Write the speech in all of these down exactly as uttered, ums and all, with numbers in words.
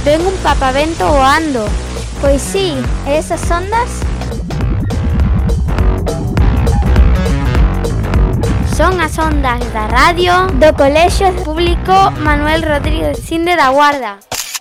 ven un papavento voando. Pois sí, esas ondas son as ondas da radio do Colexio Público Manuel Rodríguez Sinde da Guarda.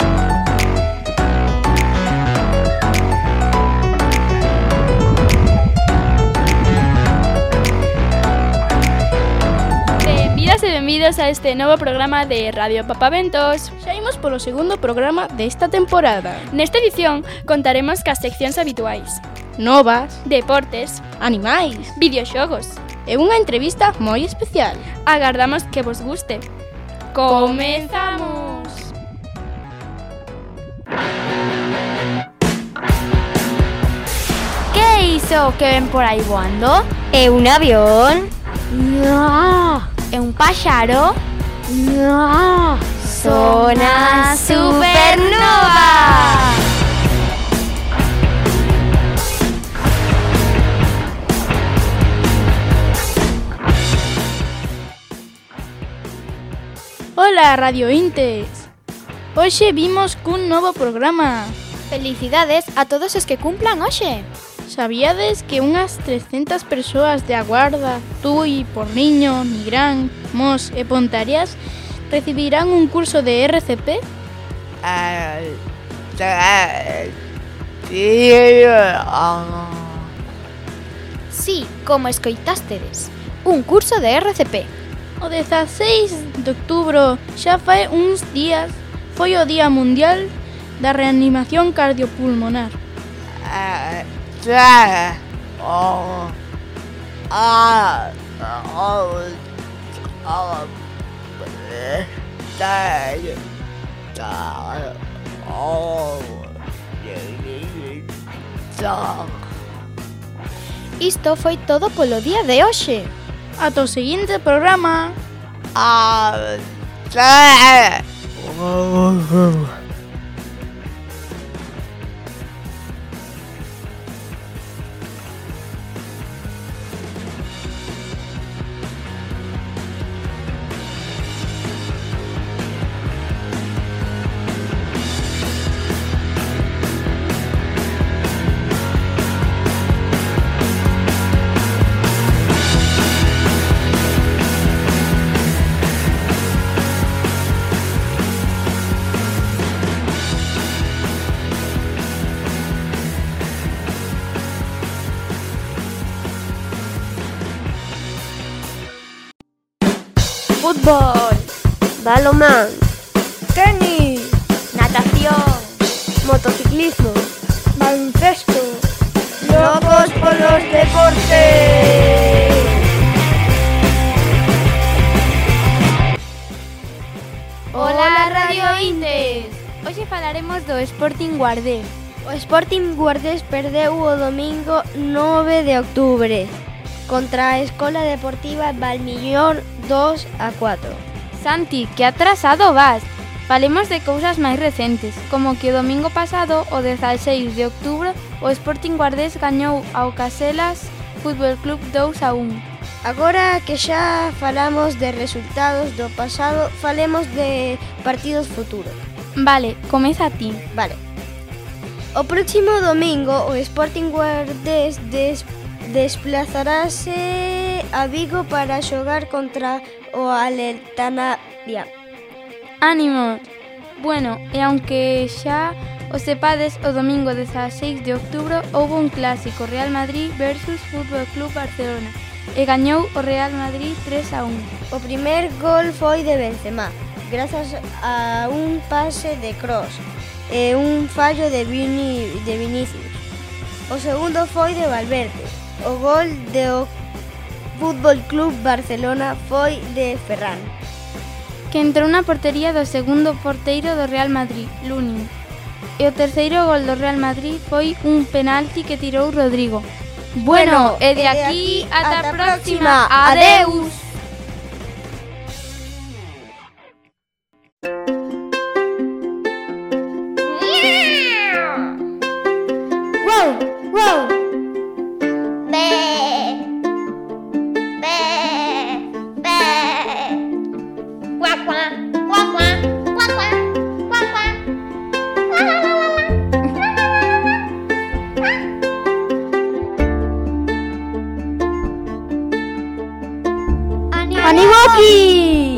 Benvidas e benvidos a este novo programa de Radio Papaventos. Xa imos polo segundo programa desta temporada. Nesta edición contaremos cas seccións habituais: novas, deportes, animais, videoxogos e unha entrevista moi especial. Agardamos que vos guste. Comezamos! Que é iso que ven por aí voando? é un avión. No. É un páxaro? No. Son as supernovas! Ola, Radio Intes! Hoxe vimos cun novo programa. Felicidades a todos os que cumplan hoxe. Sabíades que unhas trescentas persoas de Aguarda, Tui, Porriño, Nigrán, Mos e Pontareas recibirán un curso de R C P? Sí, como escoitástedes, un curso de R C P. O dezaseis de outubro, xa fai uns días, foi o Día Mundial da Reanimación Cardiopulmonar. Isto foi todo polo día de hoxe. Ata o seguinte programa. Fútbol, balonmán, tenis, Natación, motociclismo, baloncesto, locos polos deportes. Ola, Radio Intes. Hoxe falaremos do Sporting Guardés. O Sporting Guardés perdeu o domingo nove de outubro contra a Escola Deportiva Valmiñor dos a catro. Santi, que atrasado vas. Falemos de cousas máis recentes, como que o domingo pasado, o dezaseis de outubro, o Sporting Guardés gañou ao Caselas Fútbol Club dous a un. Agora que xa falamos de resultados do pasado, falemos de partidos futuros. Vale, comeza ti. Vale. O próximo domingo o Sporting Guardés des, desplazarase a Vigo para xogar contra o Altenavia. Ánimo. Bueno, e aunque xa o sepades, o domingo dezaseis de outubro houve un clásico, Real Madrid versus Fútbol Club Barcelona, e gañou o Real Madrid tres a un. O primer gol foi de Benzema, grazas a un pase de Kroos e un fallo de, Vini, de Vinicius. O segundo foi de Valverde. O gol do Fútbol Club Barcelona foi de Ferran, que entrou na portería do segundo porteiro do Real Madrid, Lunin. E o terceiro gol do Real Madrid foi un penalti que tirou Rodrigo. Bueno, e de aquí ata a próxima. Adeus. Wow, wow. ¡Animoki!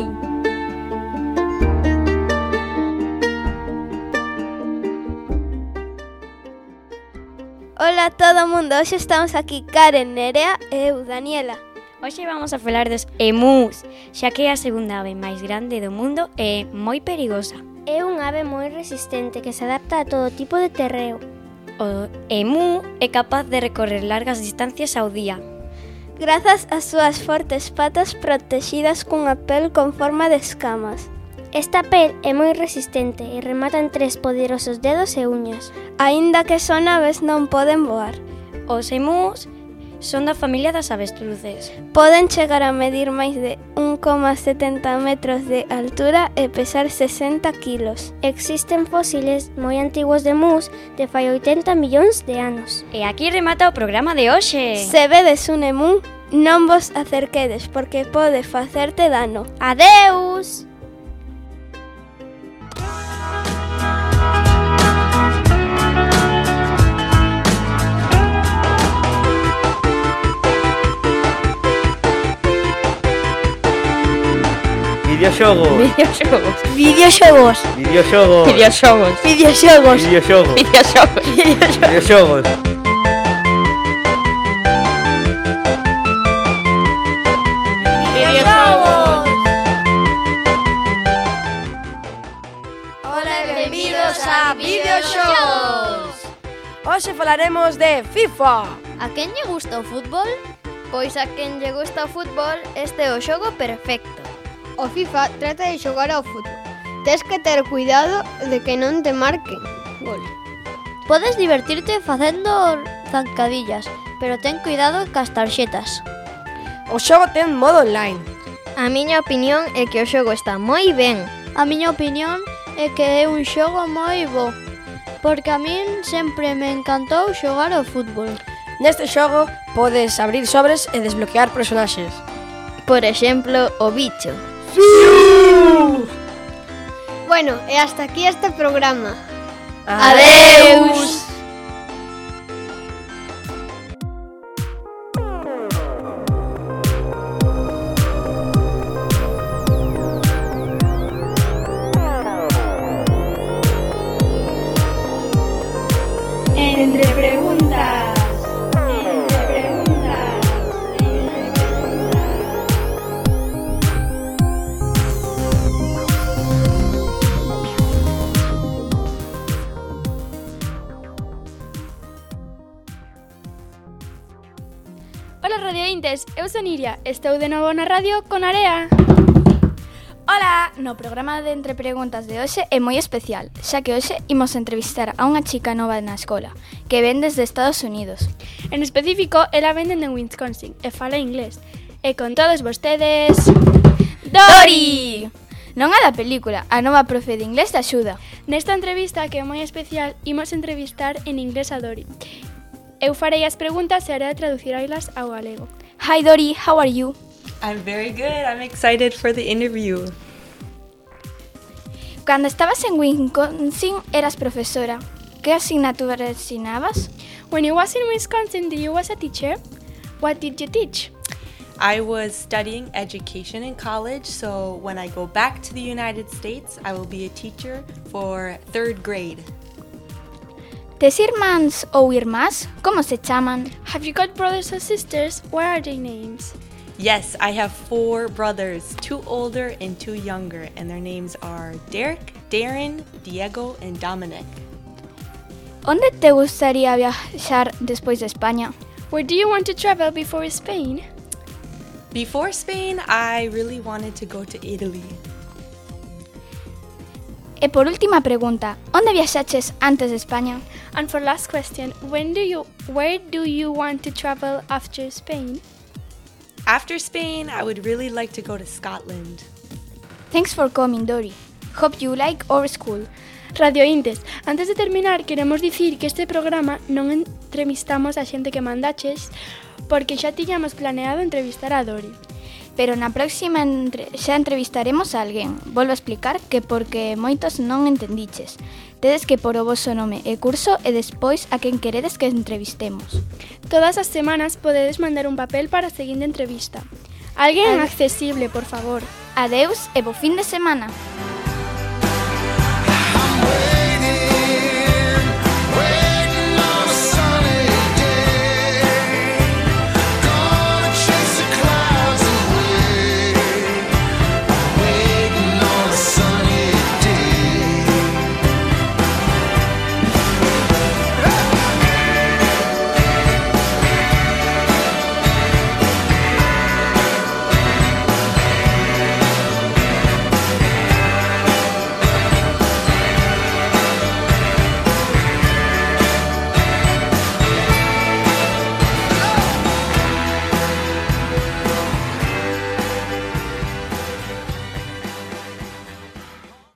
Ola a todo o mundo, hoxe estamos aquí Karen, Nerea e eu, Daniela. Hoxe vamos a falar dos emus, xa que é a segunda ave máis grande do mundo e moi perigosa. É unha ave moi resistente que se adapta a todo tipo de terreo. O emu é capaz de recorrer largas distancias ao día. Grazas ás súas fortes patas protexidas cunha pel con forma de escamas. Esta pel é moi resistente e remata en tres poderosos dedos e uñas. Aínda que son aves non poden voar. Os emus son da familia das avestruces. Poden chegar a medir máis de un coma setenta metros de altura e pesar sesenta quilos. Existen fósiles moi antigos de emus de fai oitenta millóns de anos. E aquí remata o programa de hoxe. Se vedes un emu, non vos acerquedes porque pode facerte dano. Adeus! Videoxogos. Videoxogos. Videoxogos. Videoxogos. Videoxogos. Videoxogos. Videoxogos. Videoxogos. Videoxogos. Videoxogos. Hola e benvidos a Videoxogos. Hoxe falaremos de FIFA. A quen lle gusta o fútbol? Pois a quen lle gusta o fútbol, este é o xogo perfecto. O FIFA trata de xogar ao fútbol. Tes que ter cuidado de que non te marquen gol. Podes divertirte facendo zancadillas, pero ten cuidado cas tarxetas. O xogo ten modo online. A miña opinión é que o xogo está moi ben. A miña opinión é que é un xogo moi bo, porque a min sempre me encantou xogar ao fútbol. Neste xogo podes abrir sobres e desbloquear personaxes. Por exemplo, o bicho. Bueno, e hasta aquí este programa. Adeus! Entre preguntas. Entre preguntas. Hola radiointes, eu son Iria, estou de novo na radio con Area. Ola! No programa de Entre Preguntas de hoxe é moi especial, xa que hoxe imos entrevistar a unha chica nova na escola, que ven desde Estados Unidos. En específico, ela vende en Wisconsin e fala inglés. E con todos vostedes... Dori! Non a da película, a nova profe de inglés de axuda. Nesta entrevista, que é moi especial, imos entrevistar en inglés a Dori. Eu farei as preguntas e haré traducirailas ao galego. Hi Dori, how are you? I'm very good. I'm excited for the interview. Cando estabas en Wisconsin, eras profesora. Que asignatura ensinabas? When you was in Wisconsin, you was a teacher? What did you teach? I was studying education in college, so when I go back to the United States, I will be a teacher for third grade. Tes irmáns ou irmás? Como se chaman? Have you got brothers or sisters? What are their names? Yes, I have four brothers, two older and two younger, and their names are Derek, Darren, Diego, and Dominic. Onde te gustaría viaxar despois de España? Where do you want to travel before Spain? Before Spain, I really wanted to go to Italy. E por última pregunta, onde viaxaches antes de España? And for last question, when do you, where do you want to travel after Spain? After Spain, I would really like to go to Scotland. Thanks for coming, Dori. Hope you like our school. Radiointes, antes de terminar, queremos dicir que este programa non entrevistamos a xente que mandaches porque xa tiñamos planeado entrevistar a Dori. Pero na próxima entre... xa entrevistaremos a alguén. Volvo a explicar que porque moitos non entendiches. Tedes que por o voso nome e curso e despois a quen queredes que entrevistemos. Todas as semanas podedes mandar un papel para a seguinte entrevista. Alguén accesible, por favor. Adeus e bo fin de semana.